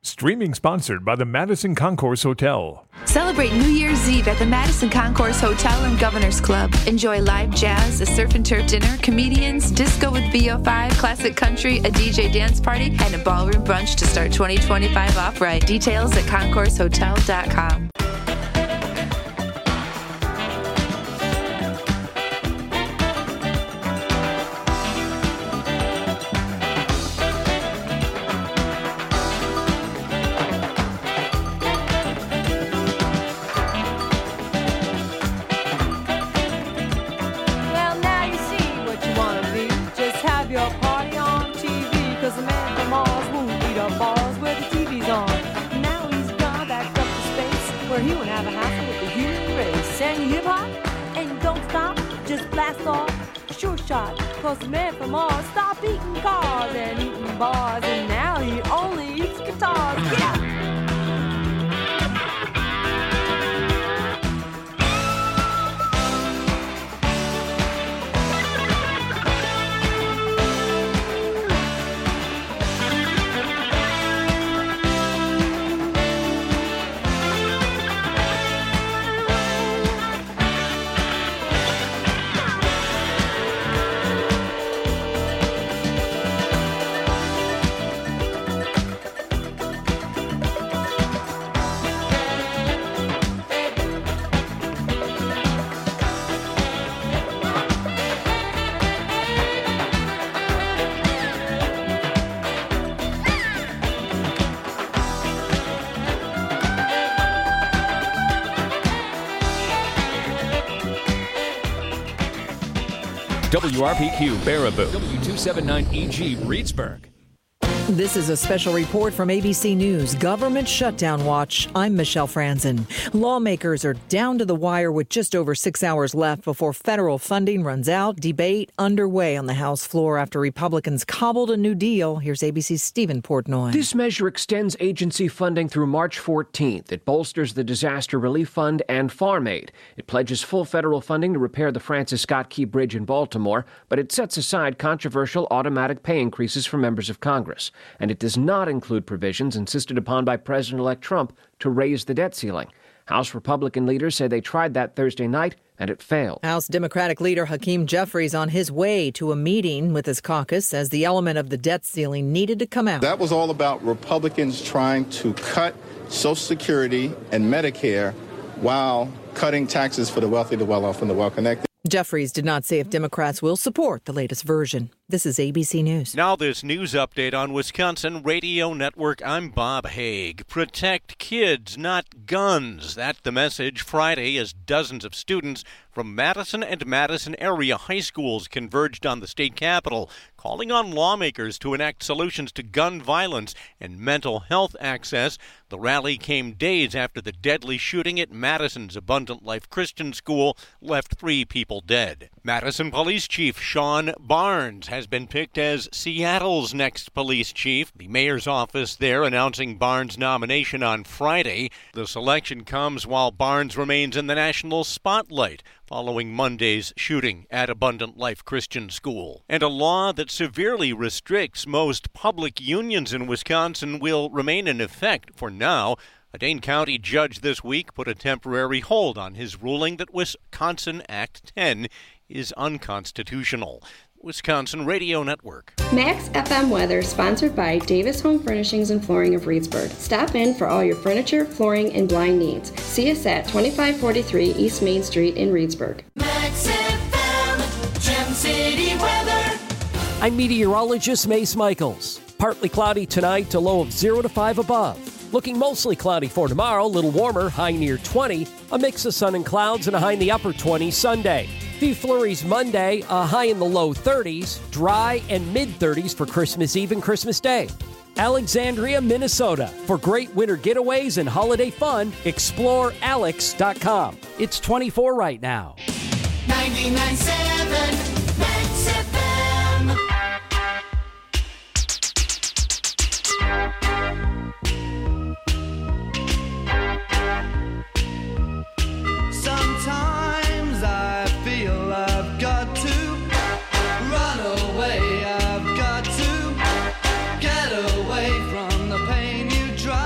Streaming sponsored by the Madison Concourse Hotel. Celebrate New Year's Eve at the Madison Concourse Hotel and Governor's Club. Enjoy live jazz, a surf and turf dinner, comedians, disco with VO5, classic country, a DJ dance party, and a ballroom brunch to start 2025 off right. Details at concoursehotel.com. Cause the man from Mars stopped eating cars and eating bars, and now he only eats guitars. Yeah! WRPQ Baraboo, W279EG Reedsburg. This is a special report from ABC News, Government Shutdown Watch. I'm Michelle Franzen. Lawmakers are down to the wire with just over 6 hours left before federal funding runs out. Debate underway on the House floor after Republicans cobbled a new deal. Here's ABC's Stephen Portnoy. This measure extends agency funding through March 14th. It bolsters the Disaster Relief Fund and Farm Aid. It pledges full federal funding to repair the Francis Scott Key Bridge in Baltimore, but it sets aside controversial automatic pay increases for members of Congress. And it does not include provisions insisted upon by President-elect Trump to raise the debt ceiling. House Republican leaders say they tried that Thursday night, and it failed. House Democratic leader Hakeem Jeffries on his way to a meeting with his caucus as the element of the debt ceiling needed to come out. That was all about Republicans trying to cut Social Security and Medicare while cutting taxes for the wealthy, the well-off, and the well-connected. Jeffries did not say if Democrats will support the latest version. This is ABC News. Now this news update on Wisconsin Radio Network. I'm Bob Haig. Protect kids, not guns. That's the message Friday as dozens of students from Madison and Madison area high schools converged on the state capitol, calling on lawmakers to enact solutions to gun violence and mental health access. The rally came days after the deadly shooting at Madison's Abundant Life Christian School left 3 people dead. Madison Police Chief Sean Barnes has been picked as Seattle's next police chief. The mayor's office there announcing Barnes' nomination on Friday. The selection comes while Barnes remains in the national spotlight following Monday's shooting at Abundant Life Christian School. And a law that severely restricts most public unions in Wisconsin will remain in effect for now. A Dane County judge this week put a temporary hold on his ruling that Wisconsin Act 10 is unconstitutional. Wisconsin Radio Network. Max FM weather sponsored by Davis Home Furnishings and Flooring of Reedsburg. Stop in for all your furniture, flooring, and blind needs. See us at 2543 East Main Street in Reedsburg. Max FM, Gem City weather. I'm meteorologist Mace Michaels. Partly cloudy tonight to low of 0 to 5 above. Looking mostly cloudy for tomorrow, a little warmer, high near 20. A mix of sun and clouds and a high in the upper 20s Sunday. Few flurries Monday, a high in the low 30s, dry and mid-30s for Christmas Eve and Christmas Day. Alexandria, Minnesota. For great winter getaways and holiday fun, explore alex.com. It's 24 right now. 99.7 Max FM. Sometimes I feel I've got to run away. I've got to get away from the pain you drive.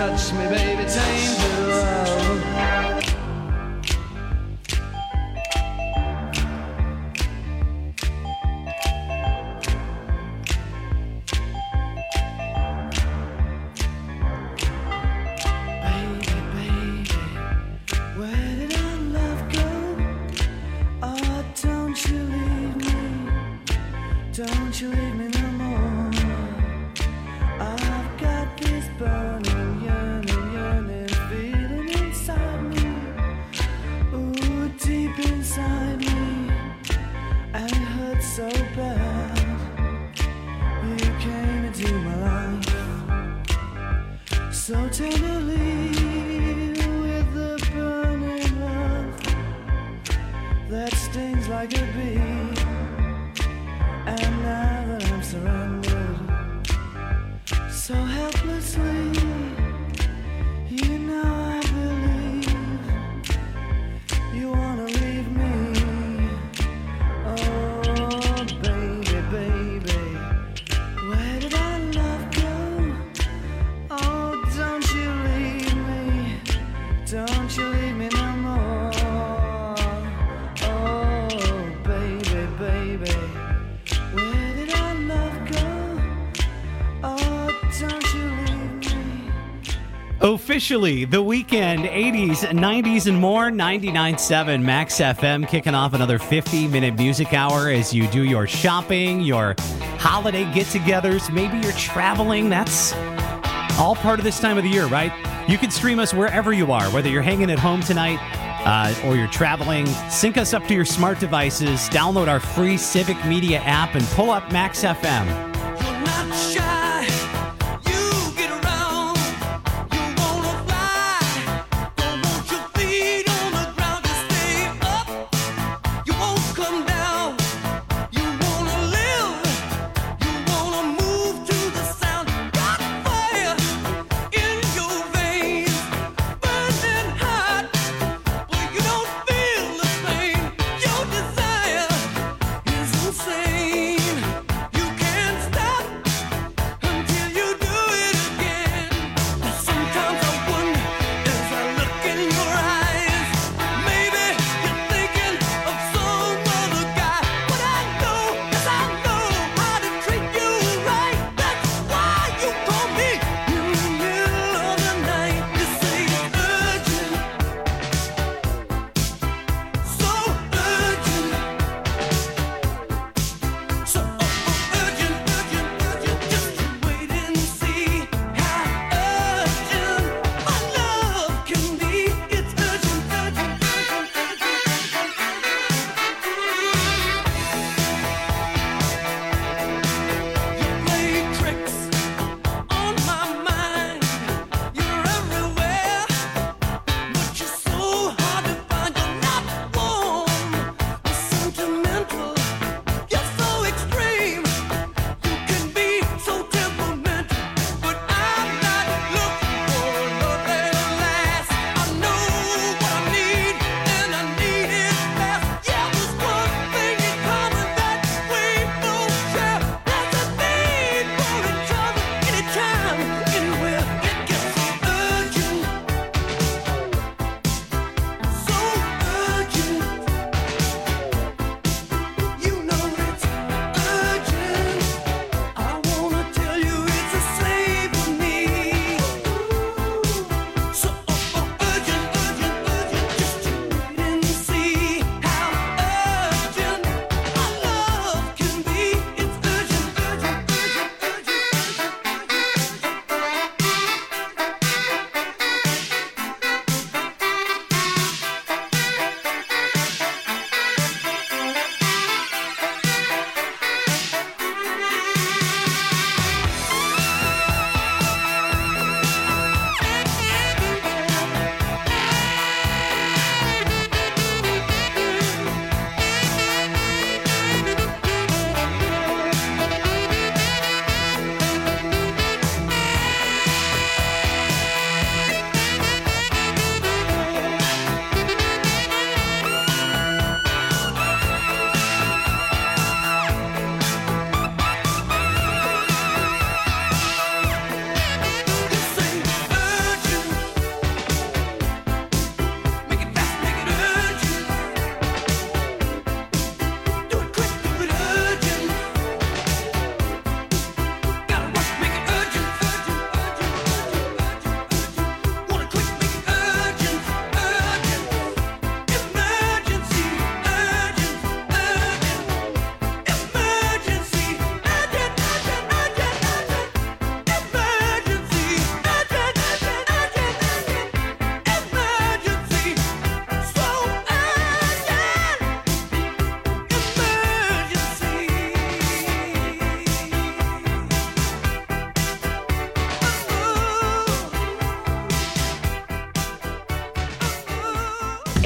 touch me, baby, tainted love. Don't you leave me no more. I've got this burning, yearning feeling inside me. Ooh, deep inside me. And it hurts so bad. You came into my life so tenderly with the burning love that stings like a bee. And now that I'm surrendered so helplessly, you know I believe you wanna leave me. Oh, baby, baby, where did our love go? Oh, don't you leave me, don't you leave me no more. Oh, baby, baby, where did our love go? Oh, don't you leave me. Officially, The Weeknd, 80s, 90s, and more. 99.7 Max FM, kicking off another 50-minute music hour as you do your shopping, your holiday get-togethers. Maybe you're traveling. That's all part of this time of the year, right? You can stream us wherever you are, whether you're hanging at home tonight or you're traveling. Sync us up to your smart devices, download our free Civic Media app, and pull up Max FM. You're not shy, you get around, you wanna fly, don't want your feet on the ground, just stay up, you won't come down, you wanna live, you wanna move to the sound, got fire in your veins, burning hot, but you don't feel the pain, your desire is insane, you can't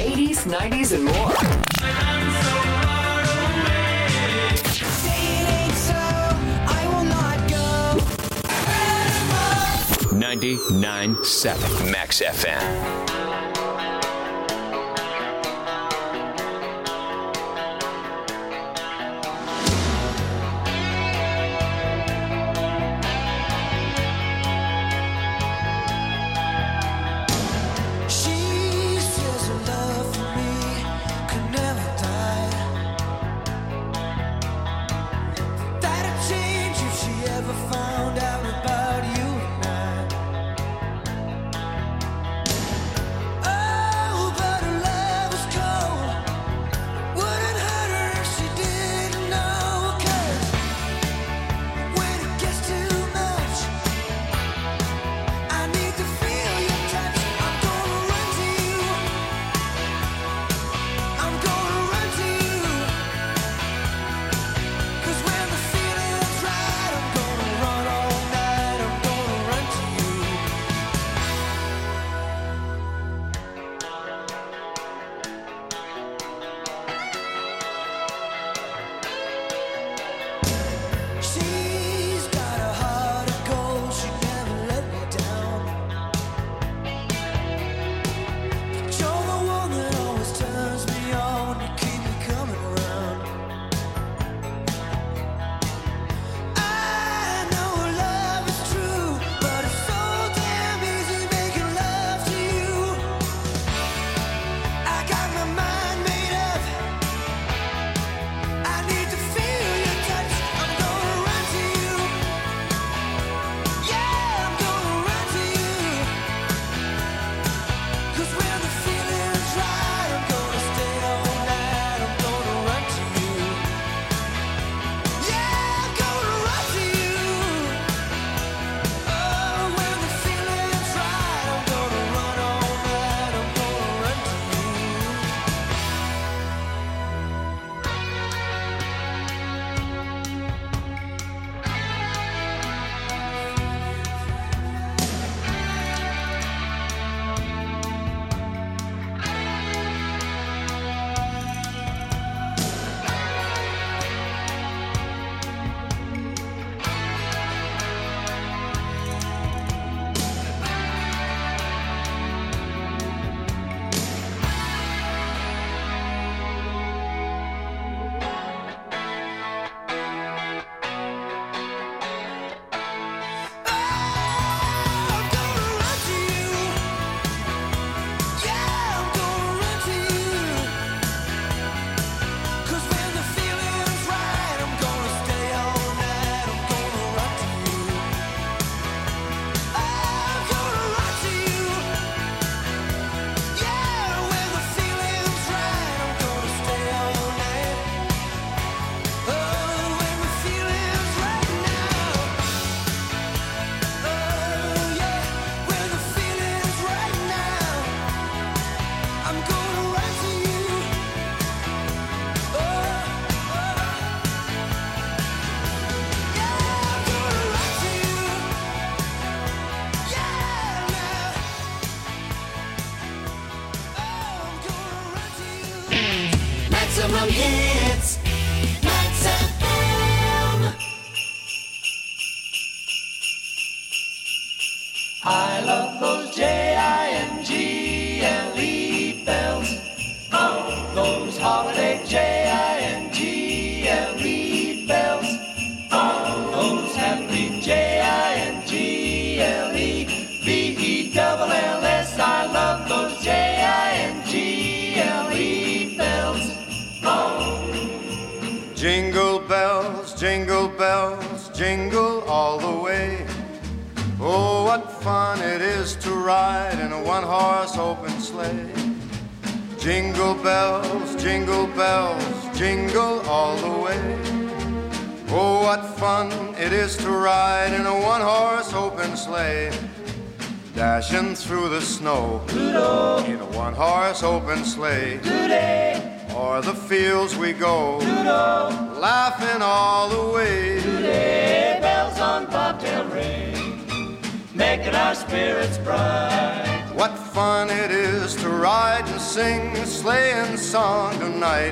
80s, 90s, and more. 99.7 Max FM. Maximum hits. Max FM. I love those Jingle bells. Oh, those holiday Jingle bells. Oh, those happy Jingle-bells. I love those Jingle bells. Jingle bells, jingle bells, jingle all the way. Oh, what fun it is to ride in a one-horse open sleigh. Jingle bells, jingle all the way. Oh, what fun it is to ride in a one-horse open sleigh. Dashing through the snow Doodle. In a one-horse open sleigh. Today. O'er the fields we go Doodle. Laughing all the way. Today, bells on bobtail ring, making our spirits bright. What fun it is to ride and sing a sleighing song tonight.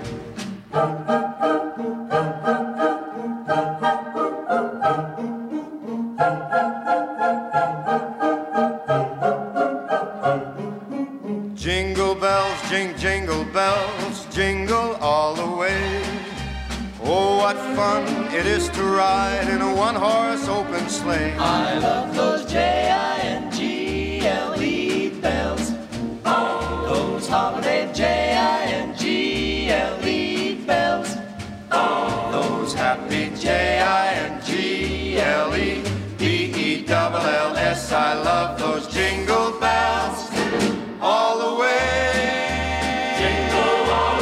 Jingle bells, jingle bells, jingle all the way. Oh, what fun it is to ride in a one-horse open sleigh. I love those J-I-N-G-L-E bells. Those holiday J-I-N-G-L-E bells. Those happy J-I-N-G-L-E-B-E-double-L-S. I love those jingle bells all the way. Jingle all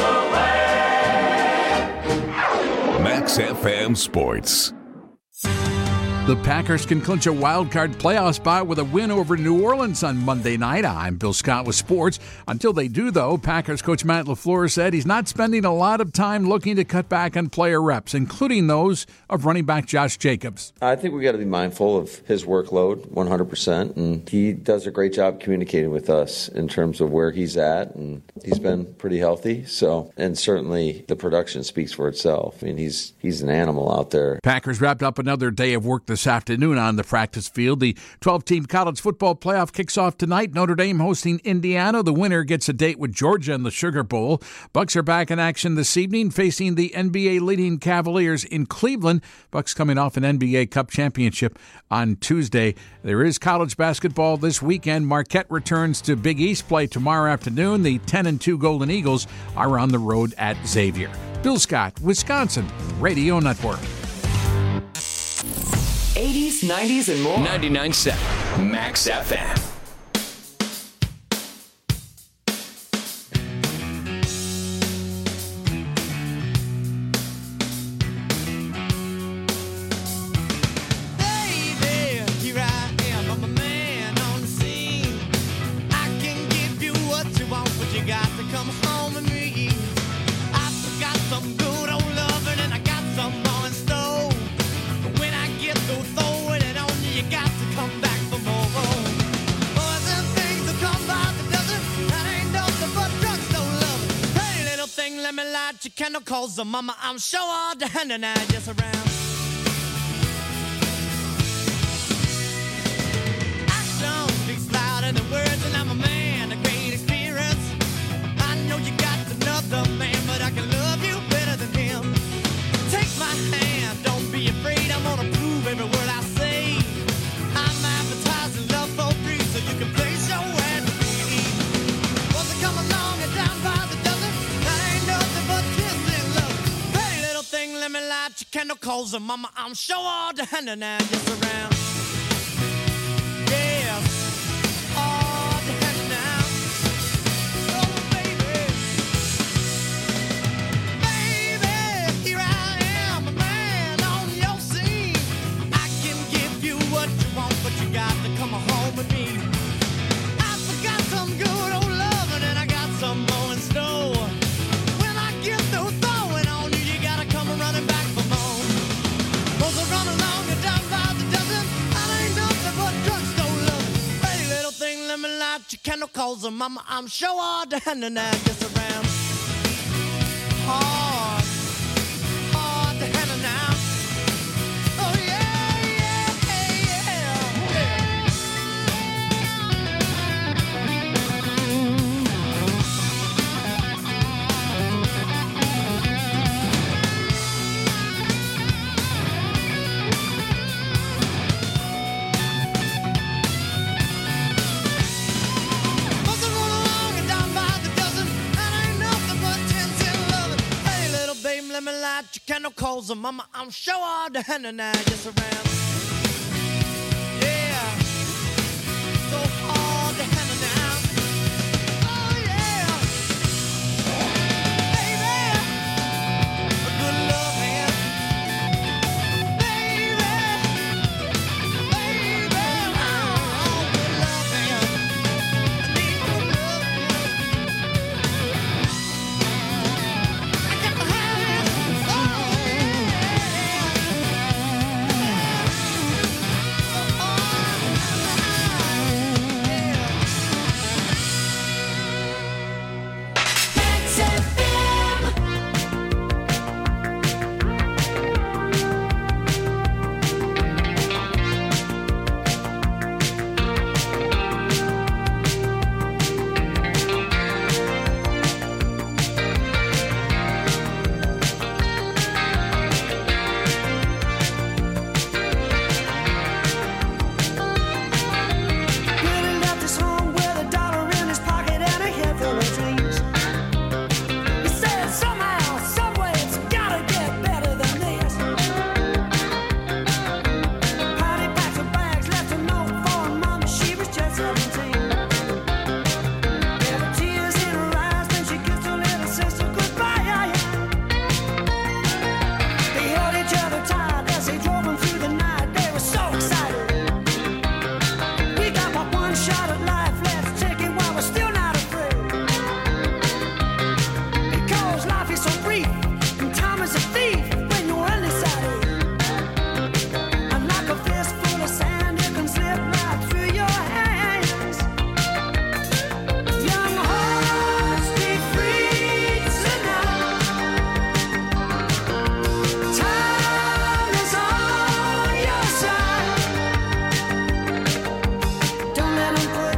the way. Max FM Sports. The Packers can clinch a wild card playoff spot with a win over New Orleans on Monday night. I'm Bill Scott with sports. Until they do, though, Packers coach Matt LaFleur said he's not spending a lot of time looking to cut back on player reps, including those of running back Josh Jacobs. I think we got to be mindful of his workload 100%, and he does a great job communicating with us in terms of where he's at, and he's been pretty healthy. So, and certainly the production speaks for itself. I mean, he's an animal out there. Packers wrapped up another day of work this afternoon on the practice field. The 12-team college football playoff kicks off tonight. Notre Dame hosting Indiana. The winner gets a date with Georgia in the Sugar Bowl. Bucks are back in action this evening, facing the NBA leading Cavaliers in Cleveland. Bucks coming off an NBA Cup championship on Tuesday. There is college basketball this weekend. Marquette returns to Big East play tomorrow afternoon. The 10-2 Golden Eagles are on the road at Xavier. Bill Scott, Wisconsin Radio Network. 80s, 90s, and more. 99.7 Max FM. Candle calls the mama, I'm sure all the hand and I just around. Action speaks louder than words, and I'm a man, a great experience. I know you got another man, but I can love you better than him. Take my hand, don't be afraid, I'm gonna prove every word I say. I'm advertising love for free, so you can place your ad with me. Once I come along and down by the dozen, that ain't nothing but let me light your candle calls and mama, I'm sure all the hand and I just around. Yeah, all the hand now. Oh baby, baby, here I am, a man on your scene. I can give you what you want, but you got to come home with me. I forgot some good old loving and I got some more in store. When I get through throwing on you, you gotta come running back for more. Cause I run along and down by the dozen. I ain't nothing but drugstore love. Pretty little thing, let me light your candle calls and mama, I'm sure all the hand and I just around. Hard, hard to handle now. Oh yeah, yeah, let me light your candle calls and mama, I'm sure all the hand and I just around. Yeah, so hard to handle now. Oh yeah, baby, a good love hand. Baby, oh, good love hand. I need good love hand. I got to have it.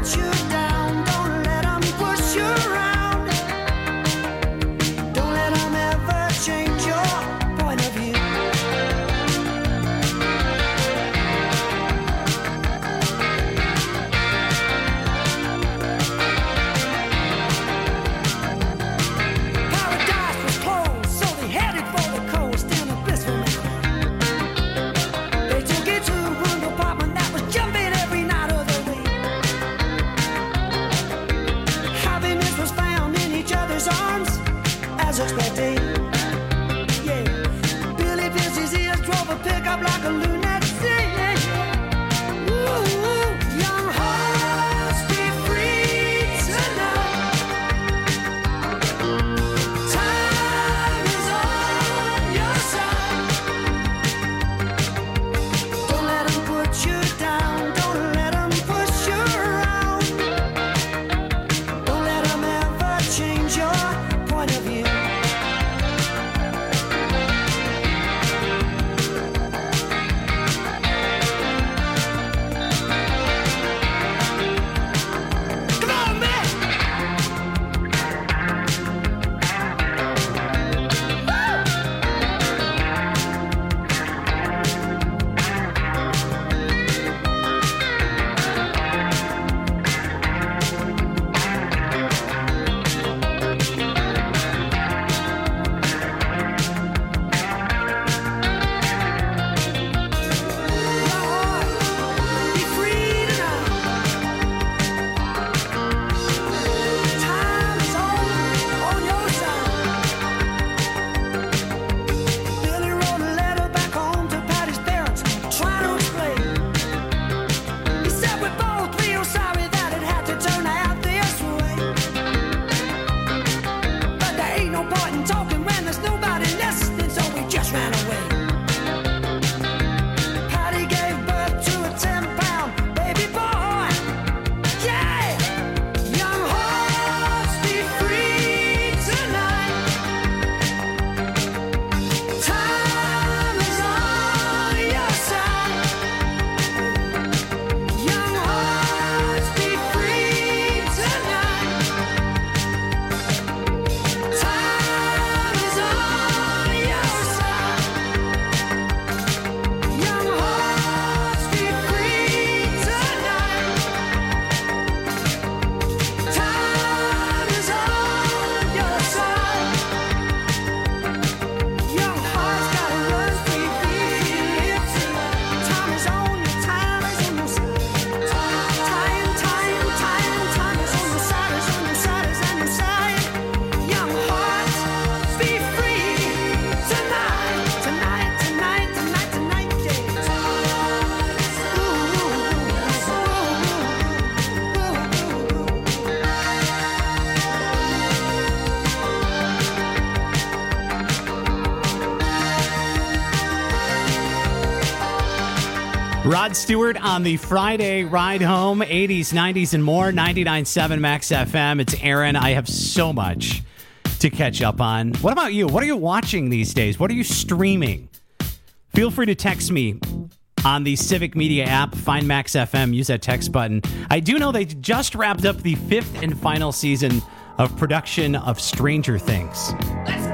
Rod Stewart on the Friday ride home, 80s, 90s, and more, 99.7 Max FM. It's Aaron. I have so much to catch up on. What about you? What are you watching these days? What are you streaming? Feel free to text me on the Civic Media app. Find Max FM. Use that text button. I do know they just wrapped up the 5th and final season of production of Stranger Things. Let's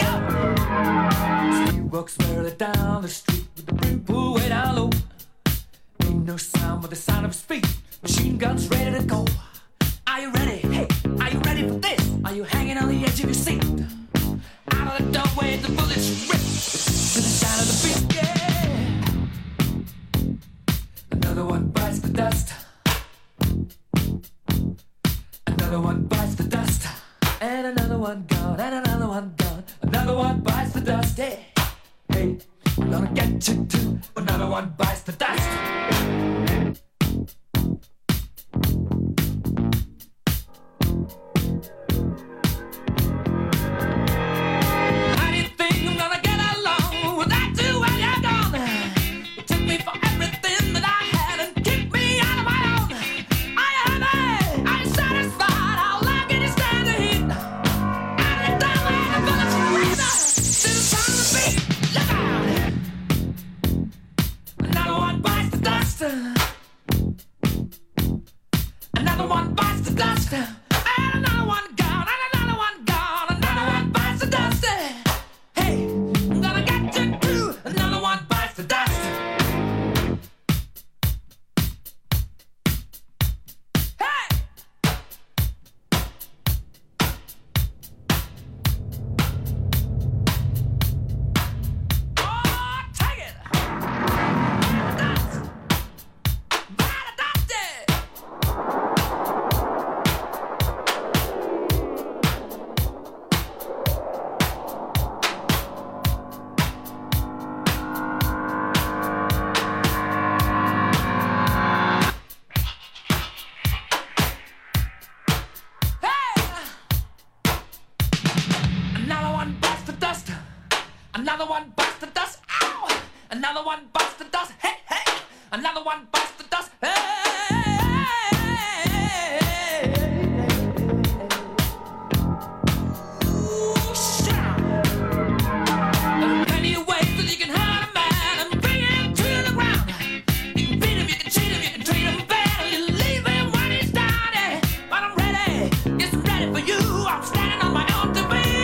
go! He walks barely down the street with the brim pulled way down low. Ain't no sound but the sound of his feet. Machine guns ready to go. Are you ready? Hey, are you ready for this? Are you hanging on the edge of your seat? Out of the doorway, the bullets rip to the sound of the beat. Yeah. Another one bites the dust. Another one bites the dust. And another one gone. And another one gone. Another one bites the dust. Hey, hey, we're gonna get you too. Another one bites the dust. Another one bites the dust. one bites the dust, and another one gone, and another one gone, another one bites the dust. Hey, I'm gonna get you too, another one bites the dust. Another one bites the dust. Ow! Another one bites the dust. Hey, hey! Another one bites the dust. Hey! Ooh, shut up. There are plenty of ways that you can hurt a man and bring him to the ground. You can beat him, you can cheat him, you can treat him bad, or you leave him when he's down. But I'm ready. Yes, I'm ready for you. I'm standing on my own to beat.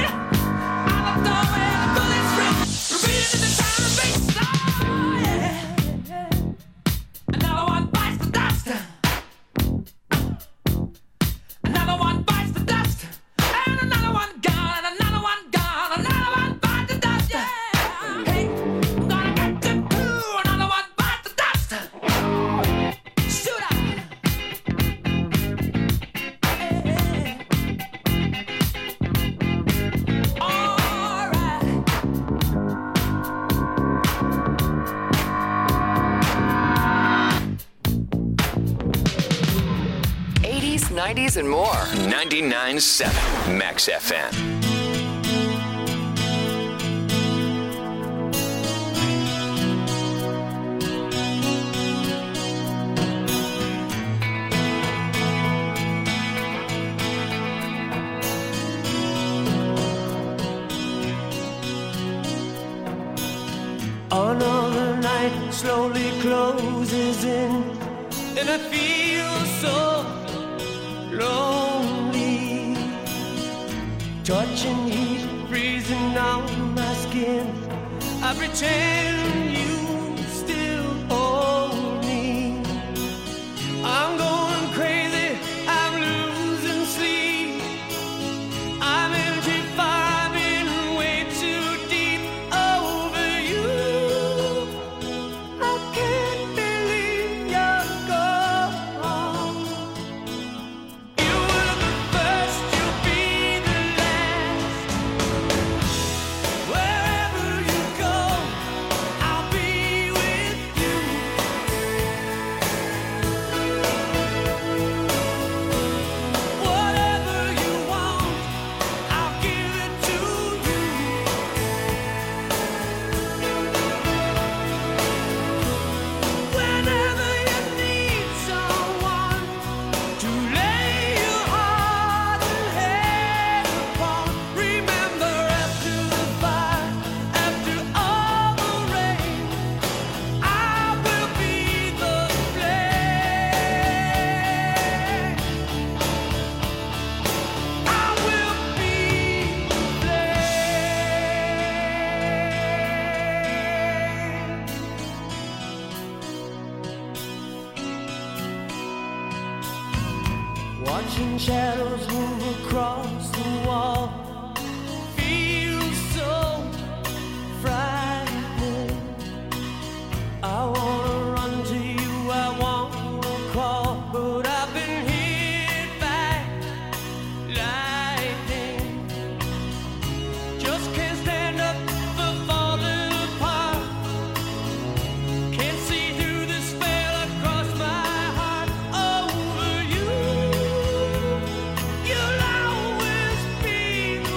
And more. 99.7 Max FM. Another night slowly closes in, and I feel so lonely. Touching heat, freezing on my skin. I pretend you still hold me. I'm going crazy, I'm losing sleep. I'm in too far, I'm in way too deep over you. I can't believe you're gone. You were the first, you'll be the last. Wherever you go, I'll be with you. Whatever you want, I'll give it to you. Whenever you need someone to lay your heart and head upon, remember after the fire, after all the rain, I will be the flame. I will be the flame. Watching shadows move across the wall feels so frightening. I wanna run to you, I wanna crawl, but I've been hit by lightning. Just can't stand up for falling apart. Can't see through the spell across my heart over you. You'll always be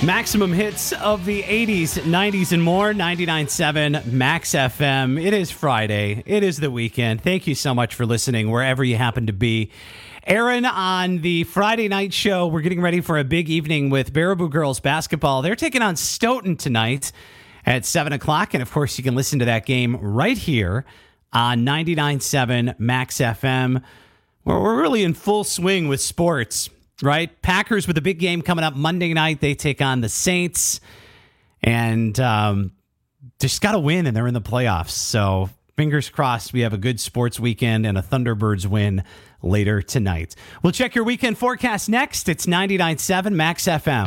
Maximum hits of the 80s, 90s, and more. 99.7 Max FM. It is Friday. It is the weekend. Thank you so much for listening wherever you happen to be. Aaron, on the Friday night show, we're getting ready for a big evening with Baraboo girls basketball. They're taking on Stoughton tonight at 7 o'clock. And, of course, you can listen to that game right here on 99.7 Max FM. We're really in full swing with sports. Right? Packers with a big game coming up Monday night. They take on the Saints. And just got to win, and they're in the playoffs. So fingers crossed we have a good sports weekend and a Thunderbirds win later tonight. We'll check your weekend forecast next. It's 99.7 Max FM.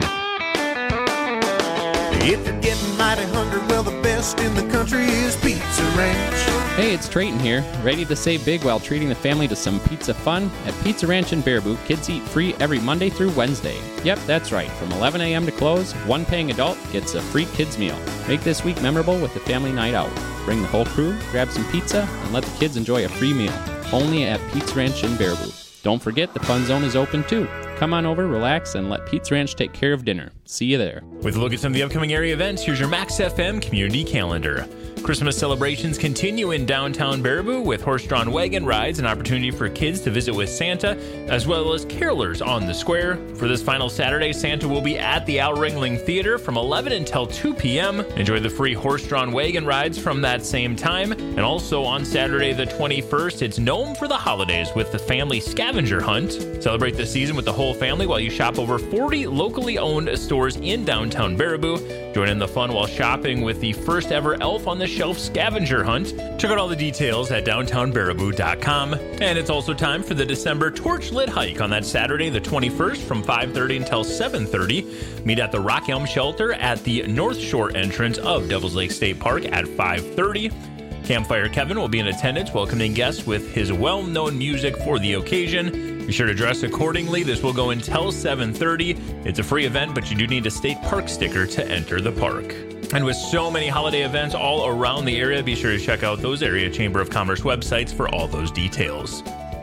If you're getting mighty hungry, well, the best in the country is Pizza Ranch. Hey, it's Trayton here, ready to save big while treating the family to some pizza fun. At Pizza Ranch in Baraboo, kids eat free every Monday through Wednesday. Yep, that's right. From 11 a.m. to close, one paying adult gets a free kids meal. Make this week memorable with a family night out. Bring the whole crew, grab some pizza, and let the kids enjoy a free meal. Only at Pizza Ranch in Baraboo. Don't forget the Fun Zone is open too. Come on over, relax, and let Pizza Ranch take care of dinner. See you there. With a look at some of the upcoming area events, here's your Max FM community calendar. Christmas celebrations continue in downtown Baraboo with horse-drawn wagon rides, an opportunity for kids to visit with Santa, as well as carolers on the square. For this final Saturday, Santa will be at the Al Ringling Theater from 11 until 2 p.m. Enjoy the free horse-drawn wagon rides from that same time. And also on Saturday the 21st, it's Gnome for the Holidays with the family scavenger hunt. Celebrate the season with the whole family while you shop over 40 locally owned stores in downtown Baraboo. Join in the fun while shopping with the first ever Elf on the Shelf scavenger hunt. Check out all the details at downtownbaraboo.com. And it's also time for the December torch lit hike on that Saturday the 21st from 5:30 until 7:30. Meet at the Rock Elm Shelter at the North Shore entrance of Devils Lake State Park at 5:30. Campfire Kevin will be in attendance welcoming guests with his well-known music for the occasion. Be sure to dress accordingly. This will go until 7:30. It's a free event, but you do need a state park sticker to enter the park. And with so many holiday events all around the area, be sure to check out those area Chamber of Commerce websites for all those details.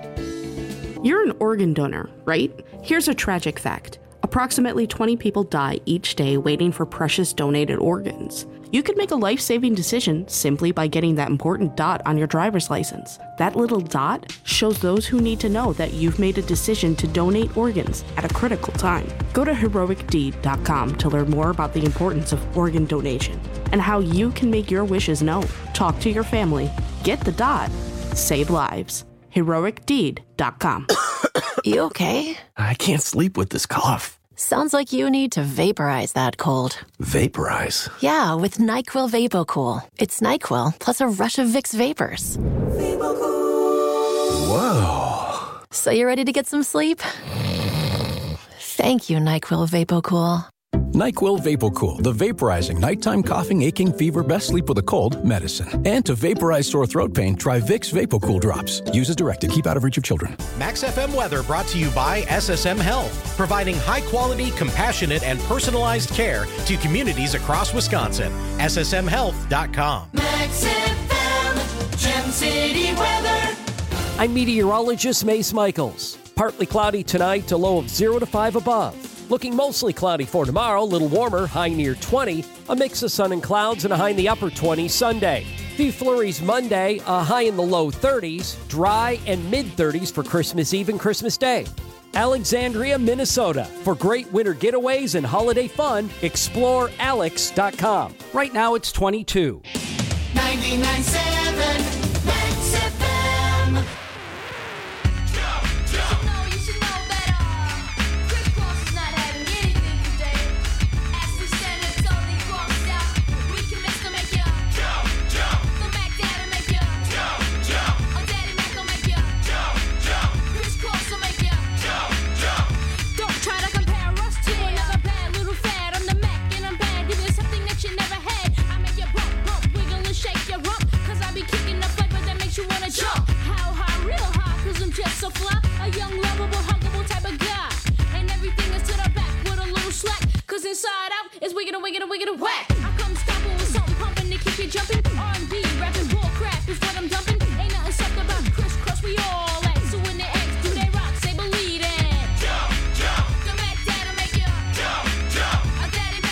You're an organ donor, right? Here's a tragic fact. Approximately 20 people die each day waiting for precious donated organs. You could make a life-saving decision simply by getting that important dot on your driver's license. That little dot shows those who need to know that you've made a decision to donate organs at a critical time. Go to heroicdeed.com to learn more about the importance of organ donation and how you can make your wishes known. Talk to your family, get the dot, save lives. heroicdeed.com. You okay? I can't sleep with this cough. Sounds like you need to vaporize that cold. Vaporize? Yeah, with NyQuil VapoCool. It's NyQuil plus a rush of Vicks vapors. Whoa. So you ready to get some sleep? Thank you, NyQuil VapoCool. NyQuil VapoCool, the vaporizing nighttime coughing, aching, fever, best sleep with a cold medicine. And to vaporize sore throat pain, try Vicks VapoCool drops. Use as directed. Keep out of reach of children. Max FM weather brought to you by SSM Health, providing high-quality, compassionate, and personalized care to communities across Wisconsin. SSMHealth.com. Max FM, Gem City weather. I'm meteorologist Mace Michaels. Partly cloudy tonight, a low of 0 to 5 above. Looking mostly cloudy for tomorrow, a little warmer, high near 20. A mix of sun and clouds and a high in the upper 20s Sunday. Few flurries Monday, a high in the low 30s. Dry and mid-30s for Christmas Eve and Christmas Day. Alexandria, Minnesota. For great winter getaways and holiday fun, explore alex.com. Right now it's 22. 99.7 Max FM. So fly, a young, lovable, huggable type of guy. And everything is to the back with a little slack. Cause inside out is wiggin' and wiggin' and wiggin' and whack. I come stomping with something pumping to keep you jumping. R&B, rapping, bull crap is what I'm dumping. Ain't nothing sucked about crisscross, we all at. So when the X do they rock, say believe it. Jump, jump. The Mac Dad'll make you jump, jump. A daddy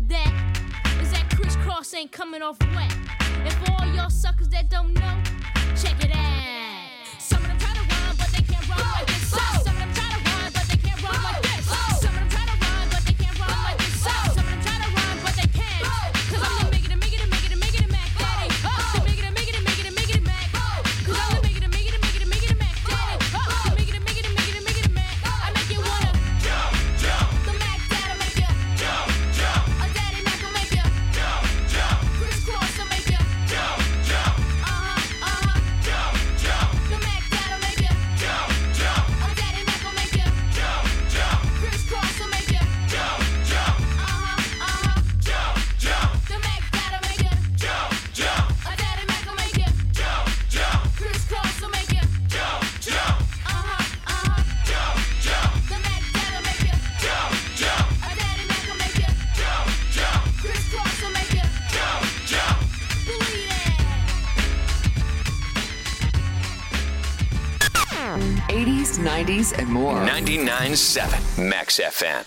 and that is that crisscross ain't coming off wet. And for all y'all suckers that don't know, check it out. Some of them try to rhyme, but they can't rhyme like this. Some of them try to rhyme, but they can't rhyme like this. Some of them try to rhyme, but they can't rhyme like this. Some of them try to rhyme, but they can't. Cause I'm the make it Mac Daddy. The make it Mac. Cause I'm the make it Mac Daddy. The make it Mac. I make you wanna jump, jump. The Mac Daddy make you jump, jump. A Daddy Mac will make you jump, jump. Crisscross will make you jump, jump. Jump, jump. The Mac Daddy make you jump, jump. A Daddy Mac will make you jump, jump. Crisscross will make you jump, jump. Jump, jump. The Mac Daddy make you jump, jump. A Daddy Mac will make you jump, jump. Crisscross will make you jump, jump. Jump, jump. The Mac Daddy make you jump, jump. A Daddy Mac will make you jump, jump. Crisscross will make you jump, jump. Believe it. 80s, 90s, and more. 99.7 Max FM.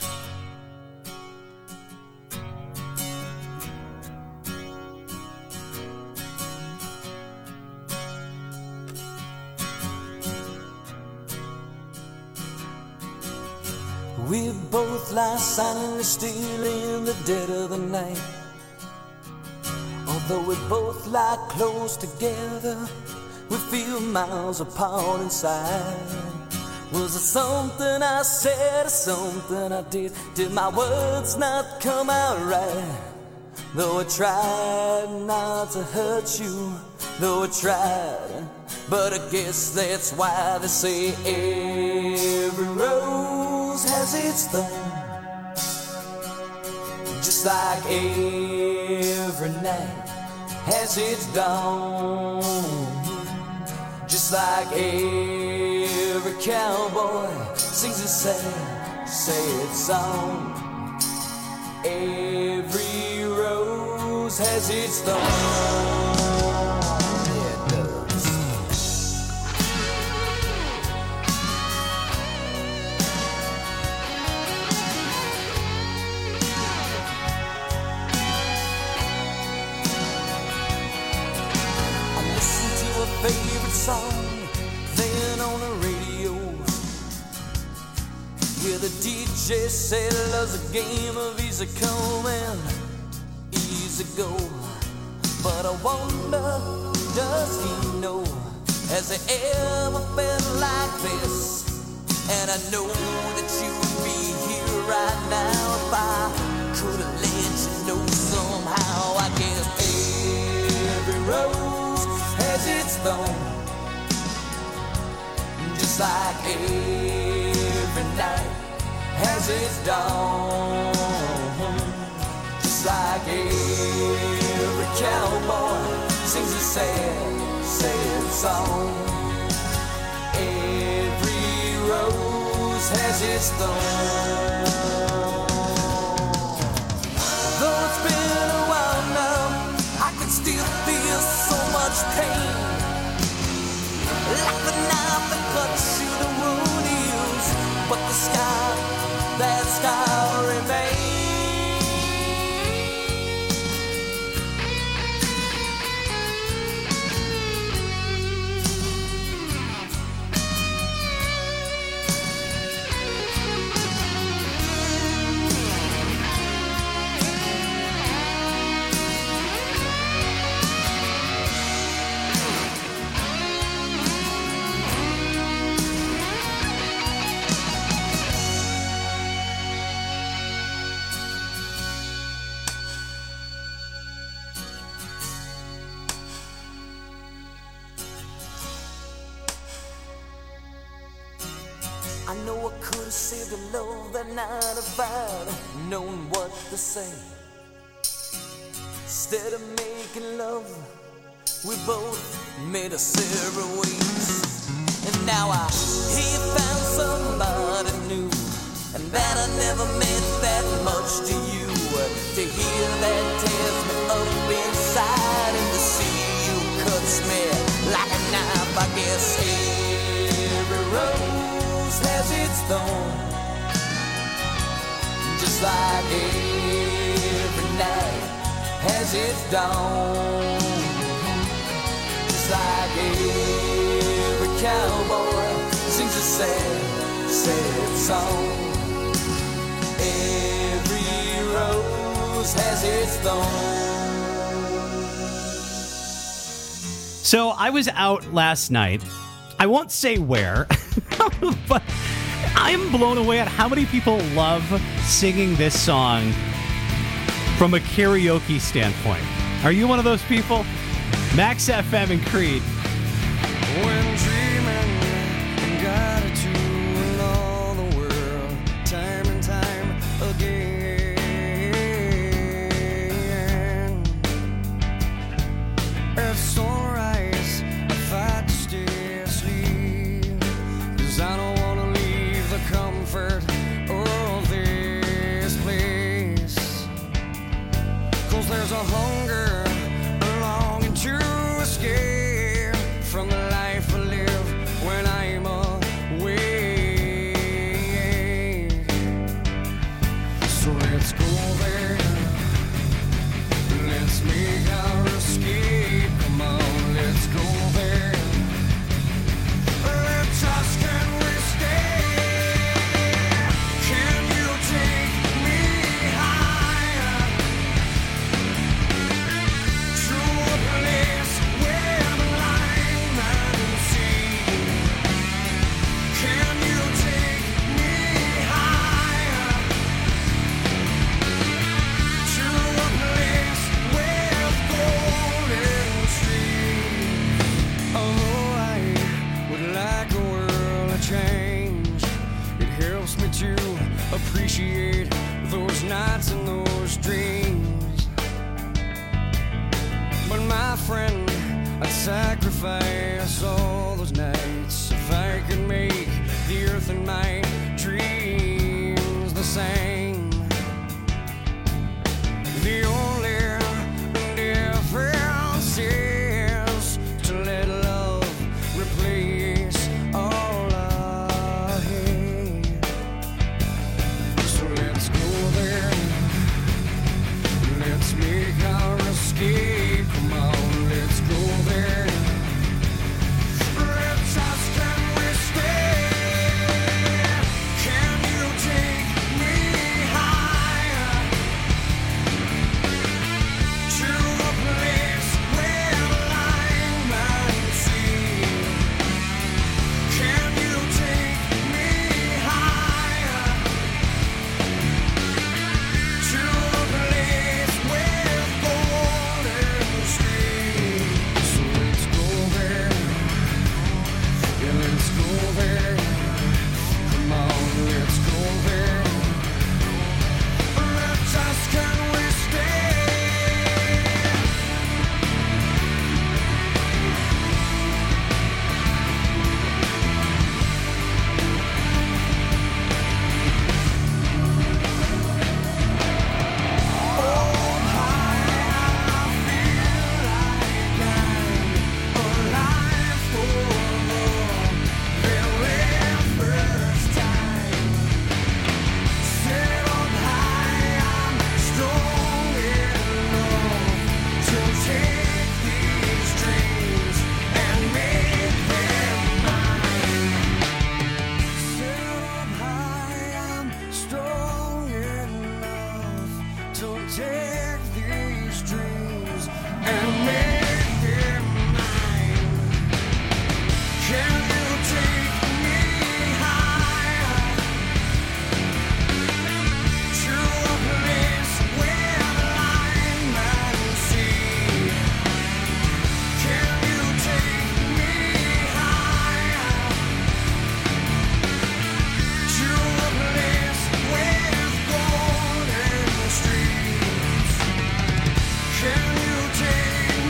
We both lie silently still in the dead of the night. Although we both lie close together, we feel miles apart inside. Was it something I said or something I did? Did my words not come out right? Though I tried not to hurt you, though I tried, but I guess that's why they say every rose has its thorn. Just like every night has its dawn. Just like every cowboy sings a sad, sad song. Every rose has its thorn. Favorite song playing on the radio. Yeah, the DJ said love's a game of easy come and easy go. But I wonder, does he know? Has he ever felt like this? And I know that you would be here right now if I could have let you know somehow. I guess every rose has its thorn, just like every night has its dawn. Just like every cowboy sings a sad, sad song. Every rose has its thorn. Though it's been a while now, I can still feel so much pain. Like the knife that cuts you, the wound heals, but the scar, that scar remains. I know I could have saved the love that night if I'd known what to say. Instead of making love, we both made a separate ways. And now I hear you found somebody new, and that I never meant that much to you. To hear that tears me up inside, and to see you cuts me like a knife. I guess every rose has its thorn, just like every as it's dawn. Just like every cowboy sings a sad, sad song. Every rose has its thorn. So I was out last night. I won't say where, but I'm blown away at how many people love singing this song from a karaoke standpoint. Are you one of those people? Max FM and Creed. When dreaming, got to and all the world, time and time again. At sunrise, I fight to stay asleep, 'cause I don't want to leave the comfort of this place. 'Cause there's a hunger, a longing to escape from the life I live when I'm away. So let's go there, let's make our escape. Come on, let's go there. Let's just, can we stay? Can you take me higher to a place where the blind man see? Can you take me higher to a place with golden streams? Although I would like a world to change, it helps me to appreciate those nights and those dreams. But my friend, I'd sacrifice all those nights if I could make the earth and my dreams the same. The only difference is to let love replace all I hate. So let's go there, let's make our escape. Come on, let's go there. Let's just, can we stay? Can you take me higher to a place where the blind man see? Can you take me higher to a place with golden streams? So let's go there, yeah, let's go there. Come on, let's go there. Let's just, can we stay? Take these dreams and make them mine. Can you take me higher to a place where the blind man see? Can you take me higher to a place with golden streams? Can you take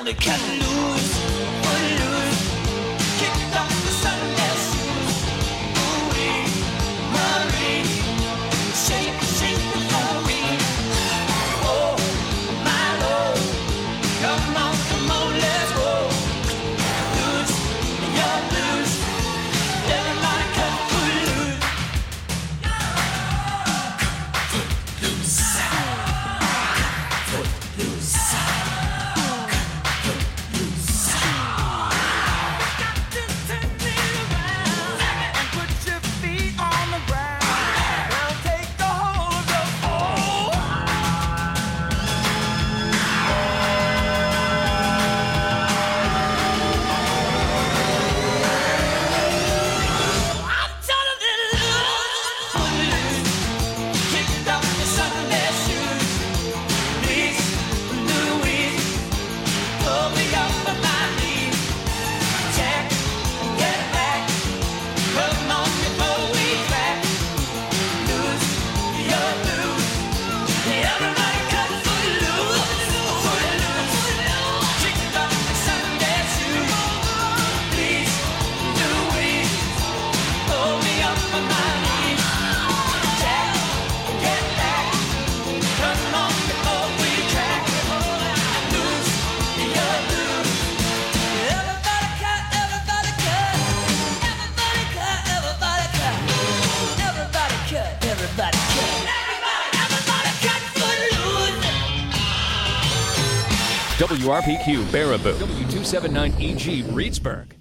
Everybody cut loose, footloose. Kicked off the Sunday shoes. Ooh-wee, Marie. Shake, shake the Marie. Oh, my Lord. Come on, let's go. Loose, you're loose. Everybody cut footloose. Footloose. Footloose. WRPQ Baraboo. W279EG Reedsburg.